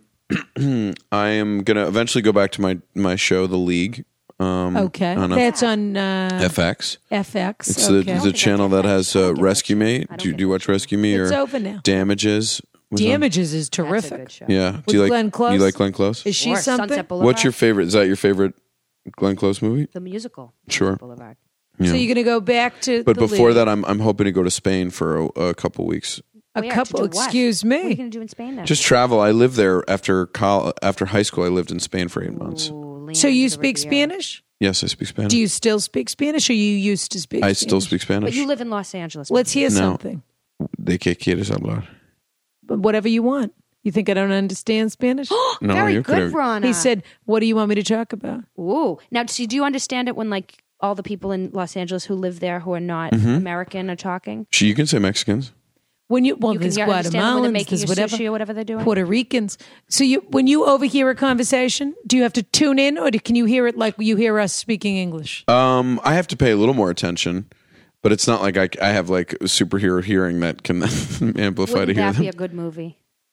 I am gonna eventually go back to my my show, The League. Um, Okay, on that's on uh, F X. F X. It's okay. the, the channel that has uh, Rescue Me. don't Do, you- get do you watch Rescue Me It's or over now. Damages? Was on- Damages is That's a terrific. good show. Yeah. With do you like Glenn Close? You like Glenn Close? Is she Or something? Sunset Boulevard. What's your favorite? Is that your favorite Glenn Close movie? The musical. Sure. Boulevard. So you're going to go back to But the before league. that, I'm I'm hoping to go to Spain for a, a couple weeks. a Where? To couple. do what? Excuse What are you me. going to do in Spain now? Just travel. I lived there after col- after high school. I lived in Spain for eight months. Ooh, lean So you into the speak Riviera. Spanish? Yes, I speak Spanish. Do you still speak Spanish, or you used to speak? I Spanish? still speak Spanish. But you live in Los Angeles. Let's hear No. something. ¿De qué quieres hablar? But whatever you want. You think I don't understand Spanish? No, Very you good, could've- Rana. He said, "What do you want me to talk about?" Ooh. Now, so do you understand it when, like, all the people in Los Angeles who live there who are not Mm-hmm. American are talking? She, you can say Mexicans. When you well, You can there's hear, understand when they're Guatemalans, making there's your whatever, sushi or whatever they're doing? Puerto Ricans. So you, when you overhear a conversation, do you have to tune in, or do, can you hear it like you hear us speaking English? Um, I have to pay a little more attention, but it's not like I, I have like superhero hearing that can amplify Wouldn't to hear that them. be a good movie?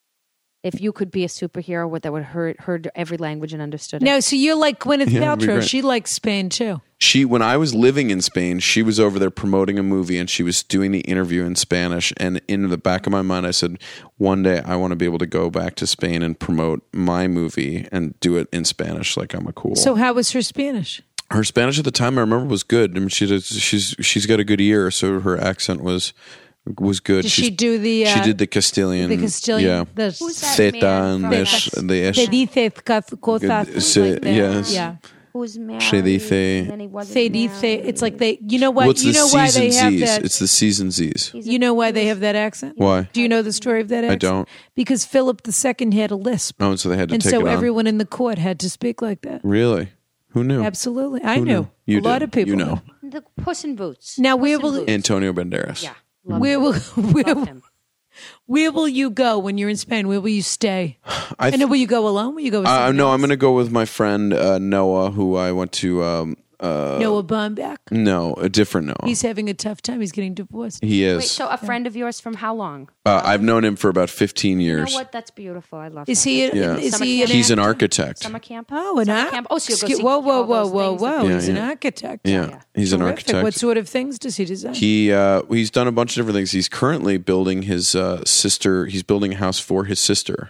If you could be a superhero with- that would heard, heard every language and understood it. No, so you're like Gwyneth Yeah, it'd be Paltrow. great. She likes Spain too. She, when I was living in Spain, she was over there promoting a movie, and she was doing the interview in Spanish. And in the back of my mind, I said, one day I want to be able to go back to Spain and promote my movie and do it in Spanish, like I'm a cool. So how was her Spanish? Her Spanish at the time, I remember, was good. I mean, she does, she's she's got a good ear, so her accent was was good. Did She's- she do the? Uh, she did the Castilian. the Castilian. Yeah. The, Who's that Theta man and from the, Mex- sh- the ish. Se dice cosas Good- se- like that. yes. Yeah. Who's married? Se dice- and then he wasn't Se dice. married. It's like they. You know what? Well, it's you the know why C's they and have Z's. that. It's the C's and Z's. You know why they have that accent? Why? Do you know the story of that accent? don't. Because Philip the Second had a lisp, Oh, and so they had to and take so it on. everyone in the court had to speak like that. Really? Who knew? Absolutely, I Who knew. knew? You a lot did. of people You know. knew. The Puss in Boots. Now, Puss where in will- Boots. Antonio Banderas. Yeah. Love Where him. will where, Love him. where will you go when you're in Spain? Where will you stay? I And th- then will you go alone? Will you go with Uh, someone no, I'm else? going to go with my friend uh, Noah, who I went to um, Noah Baumbach. No, a different Noah. He's having a tough time. He's getting divorced. he is. Wait, so a friend of yours from how long? uh, I've known him for about fifteen You years. know what? That's beautiful. I love Is that. he? A, Yeah. Is Summer he? camp? An He's an actor? architect. Summer camp? Oh, an Summer ar- camp? Oh, so you'll go Excuse- see Whoa, whoa, all whoa, those whoa, things whoa! that- Yeah, He's an yeah. architect. Yeah, yeah. he's an Terrific. architect. What sort of things does he design? He uh, he's done a bunch of different things. He's currently building his uh, sister. He's building a house for his sister,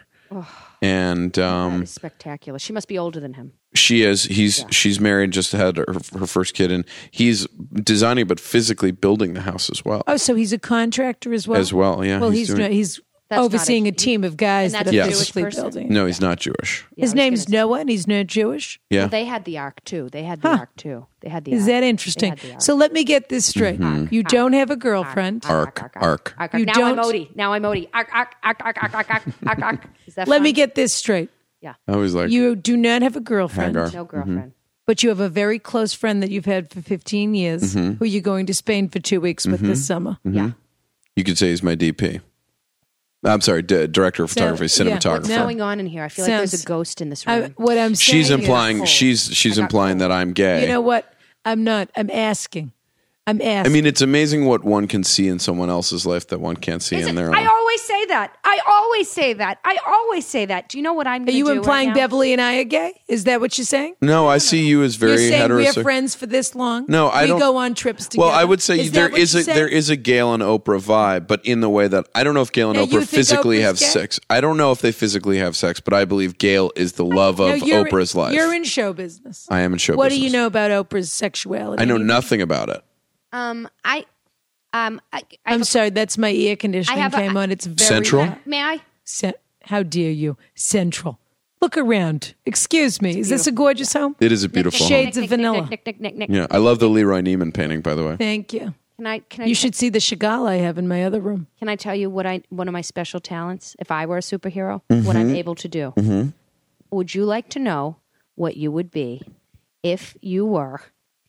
and That um, is spectacular. She must be older than him. she is. He's Yeah. she's married, just had her, her first kid, and he's designing but physically building the house as well. Oh, so he's a contractor as well. As well, yeah. Well, he's doing- no, he's That's not overseeing a- a, team of guys And that that's are a Jewish physically person? building. no, he's not Jewish. Yeah, I His was name's gonna say- Noah, and he's not Jewish. Yeah, Well, they had the ark too. They had the Huh. ark too. They had the Is ark. that They interesting? had the ark. So let me get this straight. You don't have a girlfriend. Ark, ark. ark. You now don't- I'm Odie. Now I'm Odie. Ark, ark, ark, ark, ark, ark, ark, ark, ark. Is that Let fun? me get this straight. Yeah. I was like, You do not have a girlfriend, Hagar. No girlfriend. but you have a very close friend that you've had for fifteen years Mm-hmm. who you're going to Spain for two weeks with this summer. Yeah. you could say he's my D P. I'm sorry, d- director of photography, So, yeah. cinematographer. What's No. going on in here? I feel like there's Sounds- a ghost in this I, room. what I'm saying She's is- implying cold. she's she's I got implying cold. that I'm gay. You know what? I'm not. I'm asking. I'm asking. I mean, it's amazing what one can see in someone else's life that one can't see Is in it- their own. I always say that. I always say that. I always say that. Do you know what I'm are going to you do implying right now? Beverly and I are gay? Is that what you're saying? no, I see you as very You're saying we're heterosexual. friends for this long? No, I we don't- go on trips together. Well, I would say is there that what is you're a saying? there is a Gail and Oprah vibe, but in the way that I don't know if Gail and Now, you Oprah think physically Oprah's have gay? sex. I don't know if they physically have sex, but I believe Gail is the love No, of you're- Oprah's life. You're in show business. I am in show What business. do you know about Oprah's sexuality? I know Any- nothing about it. Um, I, um, I, I I'm have sorry, that's my air conditioning I have a- came on. It's very Central? a, may I? Ce- How dare you? Central. Look around. Excuse me. Is this a gorgeous home? It is a beautiful home. Shades of Nick, Nick, vanilla. Nick, Nick, Nick, Nick, Nick. Yeah, I love the Leroy Neiman painting, by the way. Thank you. Can I? Can I? You should see the Chagall I have in my other room. Can I tell you what I one of my special talents? If I were a superhero, Mm-hmm. what I'm able to do. Would you like to know what you would be if you were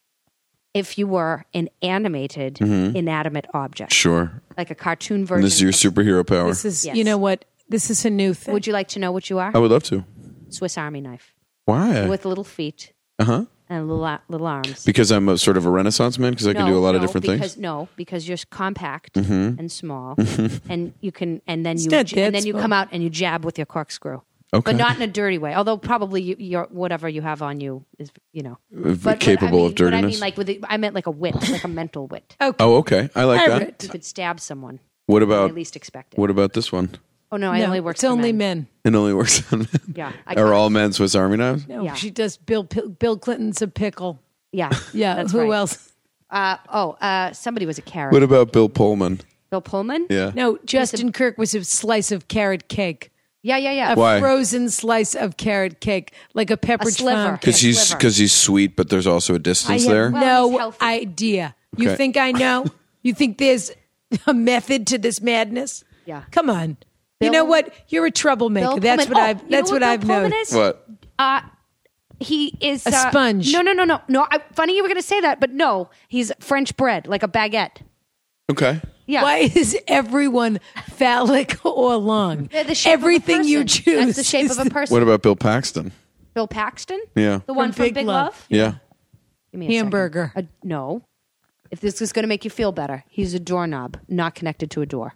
if you were an animated inanimate object, Sure. like a cartoon And version? this is your of- superhero power. This is, Yes. you know what? This is a new thing. Would you like to know what you are? I would love to. Swiss Army knife Why? with little feet Uh huh. and little a- little arms. Because I'm a sort of a Renaissance man. Because I can No, do a lot of no, different because, things. No, because you're compact Mm-hmm. and small, and you can, and then you, not j- that and then you small. come out and you jab with your corkscrew, Okay. but not in a dirty way. Although probably you, your whatever you have on you is, you know, but, but capable I mean, of dirtiness. But I mean, like with, the, I meant like a wit, like a mental wit. Okay. Oh, okay. I like All that. right. You could stab someone What when about they least expect it. what about this one? Oh no, I No, only work. it's only men. It only works on men. Yeah, I Are can't- all men Swiss Army knives? No, Yeah. she does. Bill Bill Clinton's a pickle. Yeah, Yeah. That's who right. else? Uh, oh, uh, somebody was a carrot. What about Bill Pullman? Bill Pullman. Yeah. No, Justin Kirk was a slice of carrot cake. Yeah, yeah, yeah. A Why? frozen slice of carrot cake, like a peppered sliver. farm Because cake. he's sliver. because he's sweet, but there's also a I distance have there. Well, he's no healthy. idea. You Okay. think I know? You think there's a method to this madness? Yeah. Come on. you Bill- know what? You're a troublemaker. Bill that's Pullman. what Oh, I've. you That's know what, Bill I've Pullman known. is? What? Uh, he is A uh, sponge. No, no, no, no, no. I, funny you were going to say that, but no, he's French bread, like a baguette. Okay. Yeah. Why is everyone phallic or long? They're the shape Everything of a you person. choose. That's the shape is of a person. What about Bill Paxton? Bill Paxton, Yeah. the one from Big, Love. Yeah. Give me a second. Hamburger. A, no. If this is going to make you feel better, he's a doorknob, not connected to a door.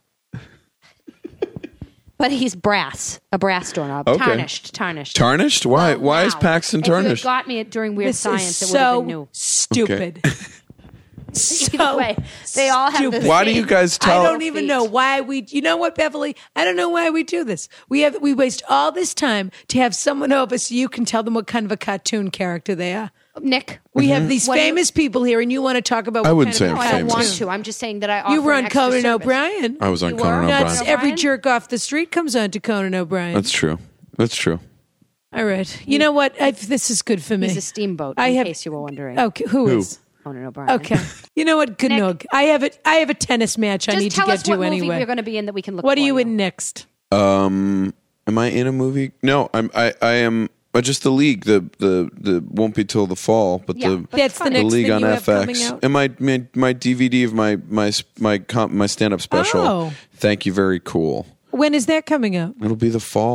But he's brass, a brass doorknob, Okay. tarnished, tarnished. Tarnished? Why? Well, Why is wow. Paxton If you had tarnished? got me it during Weird This Science, is it would have so been new. stupid. Either so way, they all have the stupid. Why do you guys tell? I don't even know why we. You know what, Beverly? I don't know why we do this. We have we waste all this time to have someone over so you can tell them what kind of a cartoon character they are. Nick. We have these What do you- famous people here, and you want to talk about. I what wouldn't kind say of I'm No, I don't famous. want to. I'm just saying that I offer You were an on extra Conan service. O'Brien. I was on You Conan were? Not O'Brien. O'Brien? every jerk off the street comes on to Conan O'Brien. That's true. That's true. all right. You know what? I've, this is good for me. He's a steamboat, I in have- case you were wondering. Okay, who Who? is? Conan O'Brien. Okay. You know what? Good Nick. nog. I have a I have a tennis match I Just need to tell get us to what movie anyway. we're going to be in that we can look What are for you in next? Um, am I in a movie? No, I'm. I, I am. But just the league. The the the won't be till the fall. But Yeah, the but That's the the next league thing on you have coming F X out. and my my, my D V D of my my my comp, my stand up special. Oh. Thank you. Very cool. When is that coming out? It'll be the fall.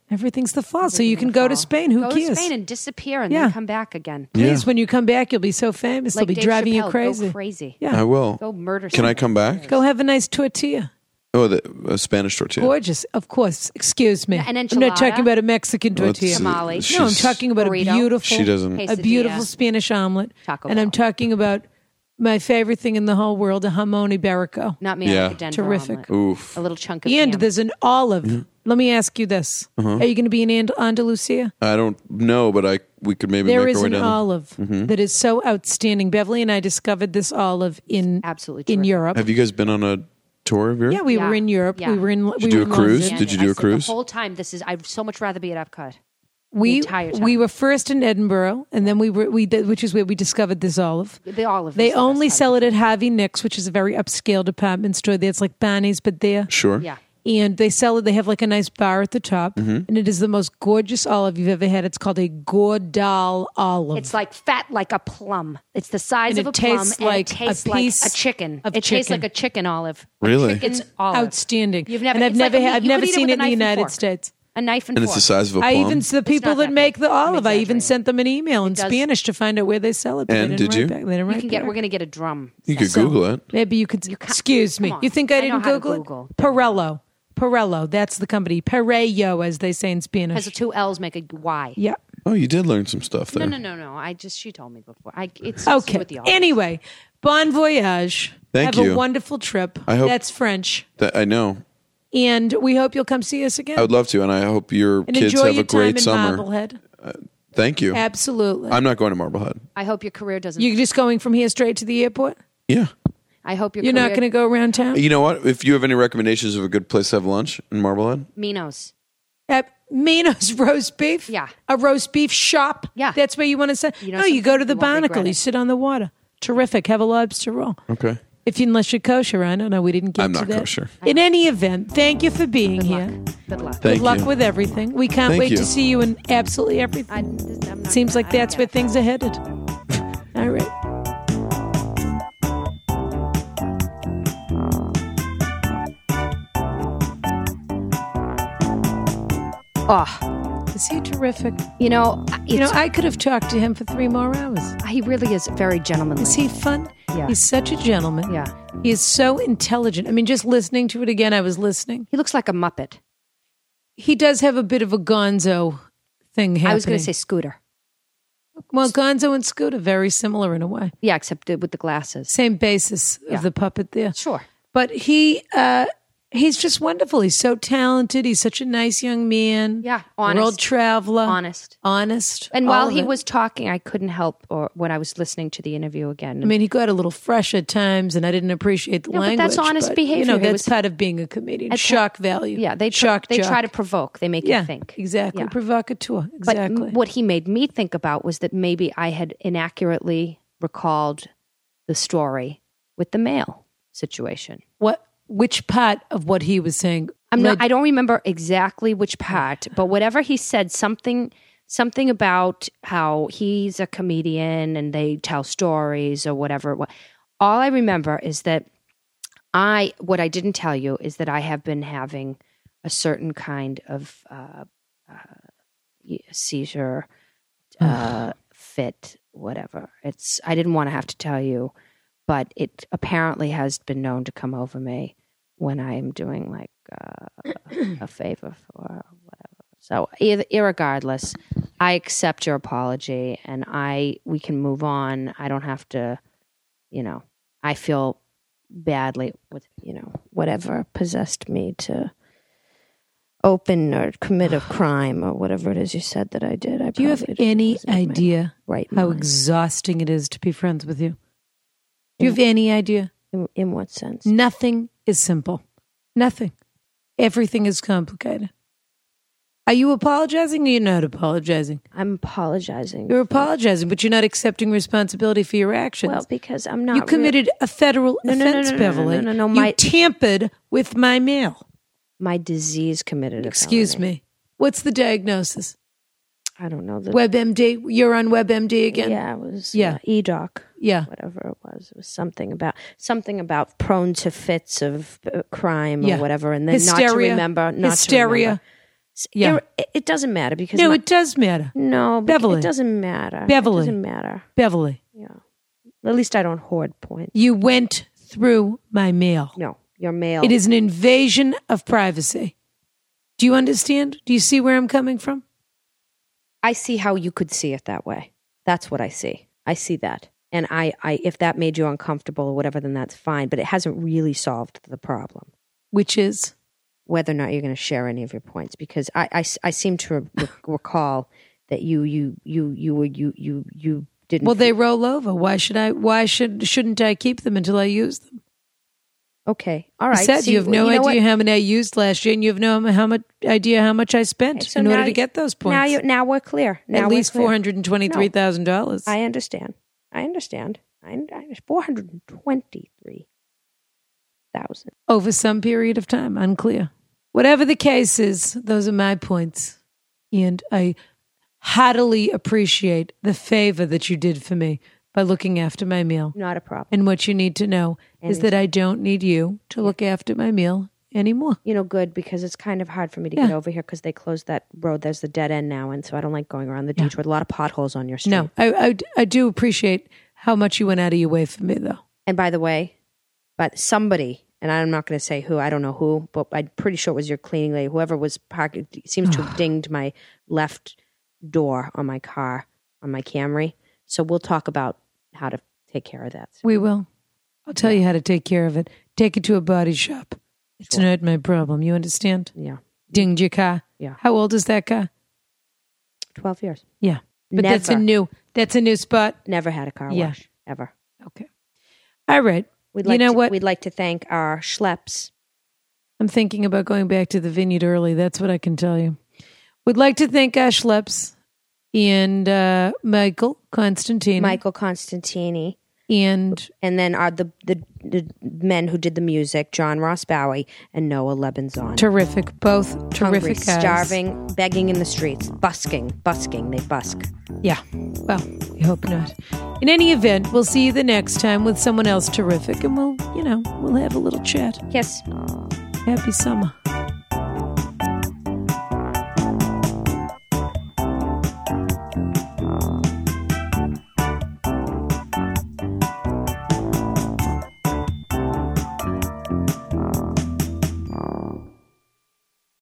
Everything's the fall. So you can go to Fall. Spain. Who go cares? to Spain and disappear and Yeah. then come back again. Please, Yeah. when you come back, you'll be so famous. Like They'll be Dave driving Chappelle, you crazy. Go crazy. Yeah. I will. Go murder. Can I someone. come back? Go have a nice tortilla. Oh, the a Spanish tortilla. Gorgeous. Of course. Excuse me. An I'm not enchilada. talking about a Mexican Well, it's- tortilla. Tamale. she's- No, I'm talking about Burrito. a beautiful, She doesn't. a Quesadilla. beautiful Spanish omelet. Taco and I'm Bell. talking about my favorite thing in the whole world, a jamón ibérico. Not me. Yeah. I like a Denver Terrific. omelet. Oof. A little chunk of And ham. there's an olive. Let me ask you this. Uh-huh. Are you going to be in And- Andalusia? I don't know, but I we could maybe There make is our way an down. olive that is so outstanding. Beverly and I discovered this olive in Absolutely in terrific. Europe. Have you guys been on a tour of Europe? Yeah, we Yeah. were in Europe. Yeah. We were in. Did we you do were a in cruise? London. Did you I do a said cruise? The whole time, this is. I'd so much rather be at Epcot. We entire time. we were first in Edinburgh, and then we were we did, which is where we discovered this olive. The olive. They is the only best sell it at Harvey Nicks, which is a very upscale department store. There, it's like Barney's, but there. Sure. Yeah. And they sell it. They have like a nice bar at the top, Mm-hmm. and it is the most gorgeous olive you've ever had. It's called a Gordal olive. It's like fat like a plum. It's the size And of it a plum, tastes and like it a tastes piece like a chicken. of It tastes chicken. like a chicken olive. A Really? chicken It's olive. outstanding. You've never. and I've it's like never a meat- had, I've you never could eat seen with it a in the knife and United fork. States. A knife and, And it's fork. the size of a I plum. even the people not that that make big. the olive. I even exaggerating. sent them an email in does- Spanish to find out where they sell it. But And they didn't did write you? Back. They didn't You write can get. back. We're gonna get a drum. You could So, Google it. Maybe you could. can't- excuse me. come on. You think I, I didn't know how to Google Google. it? Perello. Perello. That's the company. Perello, as they say in Spanish. Has the two L's make a Y. Yeah. Oh, you did learn some stuff there. No, no, no, no. I just she told me before. I it's Okay. with the olive. Anyway, bon voyage. Thank Have you. a wonderful trip. I hope- That's French. That, I know. And we hope you'll come see us again. I would love to, and I hope your and kids enjoy have your a great time in summer. Marblehead. Thank you. Absolutely. I'm not going to Marblehead. I hope your career doesn't. You're just going from here straight to the airport? Yeah. I hope your You're career, not going to go around town? You know what? If you have any recommendations of a good place to have lunch in Marblehead, Minos. At Mino's roast beef? Yeah. A roast beef shop? Yeah. That's where you want to sit? You know no, you go to the something? You won't Barnacle. regret You it. sit on the water. Terrific. Have a lobster roll. okay. If you, unless you're kosher, I don't know. We didn't get I'm to not that. kosher. In any event, thank you for being Good here. luck. Good luck. Thank Good luck you. with everything. We can't Thank wait you. to see you in absolutely everything. I, I'm not Seems gonna- like I don't that's where get it. things are headed. All right. Oh, Is he terrific? you know, You know, it's, I could have talked to him for three more hours. he really is very gentlemanly. Is he fun? Yeah. He's such a gentleman. Yeah. He is so intelligent. I mean, just listening to it again, I was listening. He looks like a Muppet. He does have a bit of a gonzo thing happening. I was going to say Scooter. Well, gonzo and Scooter, very similar in a way. Yeah, except with the glasses. Same basis Yeah. of the puppet there. Sure. But he, uh, he's just wonderful. He's so talented. He's such a nice young man. Yeah, honest. World traveler. Honest. Honest. And all while of he it. was talking, I couldn't help, or when I was listening to the interview again. I mean, he got a little fresh at times, and I didn't appreciate the No, but language. that's honest but, behavior. You know, He that's was- part of being a comedian. At Shock value. yeah, they tr- shock. they jock. try to provoke. They make yeah, you think. exactly. Yeah. Provocateur. But Exactly. m- what he made me think about was that maybe I had inaccurately recalled the story with the mail situation. what? Which part of what he was saying? I'm led- not. I don't remember exactly which part, but whatever he said, something, something about how he's a comedian and they tell stories or whatever. it wa- All I remember is that I. What I didn't tell you is that I have been having a certain kind of uh, uh, seizure, uh, fit, whatever. It's. I didn't want to have to tell you, but it apparently has been known to come over me when I am doing like uh, a favor for whatever. So, ir- irregardless, I accept your apology, and I we can move on. I don't have to, you know. I feel badly with you know whatever possessed me to open or commit a crime or whatever it is you said that I did. I Do you have probably any wasn't in my idea right how mind. exhausting it is to be friends with you? Do you have any idea? in, in what sense? Nothing is simple. Nothing. Everything is complicated. Are you apologizing or you're not apologizing? I'm apologizing. You're apologizing, but you're not accepting responsibility for your actions. Well, because I'm not. you committed a federal No, no, no, offense, no, no, Beverly. no, no, no, You my- tampered with my mail. my disease committed. A Excuse felony. me. What's the diagnosis? I don't know. The, WebMD. You're on WebMD again? Yeah, it was. Yeah. Uh, E-doc. Yeah. Whatever it was, it was something about something about prone to fits of uh, crime Yeah. or whatever, and then Hysteria. not to remember, not Hysteria. to remember. S- Yeah. It, it doesn't matter because No, my- it does matter. no, because Beverly. it doesn't matter. Beverly. It doesn't matter. Beverly, Yeah. At least I don't hoard points. you went through my mail. No, your mail. It is an invasion of privacy. Do you understand? Do you see where I'm coming from? I see how you could see it that way. That's what I see. I see that. And I, I, if that made you uncomfortable or whatever, then that's fine. But it hasn't really solved the problem, Which is? whether or not you're going to share any of your points. Because I, I, I seem to re- recall that you, you, you, you were, you, you, you didn't. Well, they roll over. Why should I? Why should shouldn't I keep them until I use them? Okay, all right. I said See, you have no you know idea what? how many I used last year, and you have no how much idea how much I spent So in order now to you- get those points. Now you, now we're clear. Now At we're least clear. four hundred and twenty-three thousand dollars. I understand. I understand. I, I four hundred and twenty-three thousand. Over some period of time, unclear. Whatever the case is, those are my points, and I heartily appreciate the favor that you did for me by looking after my meal. Not a problem. And what you need to know is that I don't need you to look after my meal anymore. You know, good, because it's kind of hard for me to Yeah. get over here because they closed that road. There's the dead end now, and so I don't like going around the detour. A lot of potholes on your street. No, I, I, I do appreciate how much you went out of your way for me, though. And by the way, but somebody, and I'm not going to say who, I don't know who, but I'm pretty sure it was your cleaning lady. Whoever was parking seems to have dinged my left door on my car, on my Camry. So we'll talk about how to take care of that. We will. I'll tell you how to take care of it. Take it to a body shop. It's not my problem. You understand? Yeah. Dinged your car. Yeah. How old is that car? twelve years. Yeah. But that's a Never. new that's a new spot. Never had a car Yeah. wash, ever. Okay. All right. We'd You like know to, what? We'd like to thank our schleps. I'm thinking about going back to the vineyard early. That's what I can tell you. We'd like to thank our schleps and uh, Michael Constantine. Michael Constantini, And and then are the, the the men who did the music, John Ross Bowie and Noah Lebenzon. terrific. Both Hungry, terrific guys. starving, begging in the streets, busking, busking. They busk. Yeah. Well, we hope not. In any event, we'll see you the next time with someone else terrific, and we'll, you know, we'll have a little chat. Kiss. Happy summer.